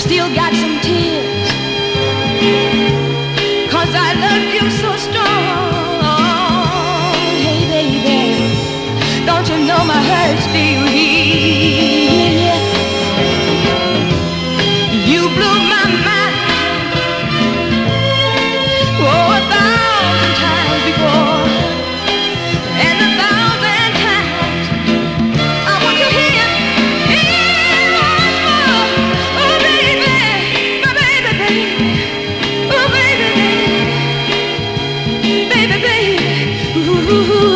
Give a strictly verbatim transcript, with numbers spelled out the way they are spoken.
still got some tears, 'cause I love you so strong. Hey baby, don't you know my heart still here? You blew my mind, oh, a thousand times before, and a thousand times I want to hear, hear once more. Oh baby, my baby, baby, oh baby, baby, baby, baby, ooh.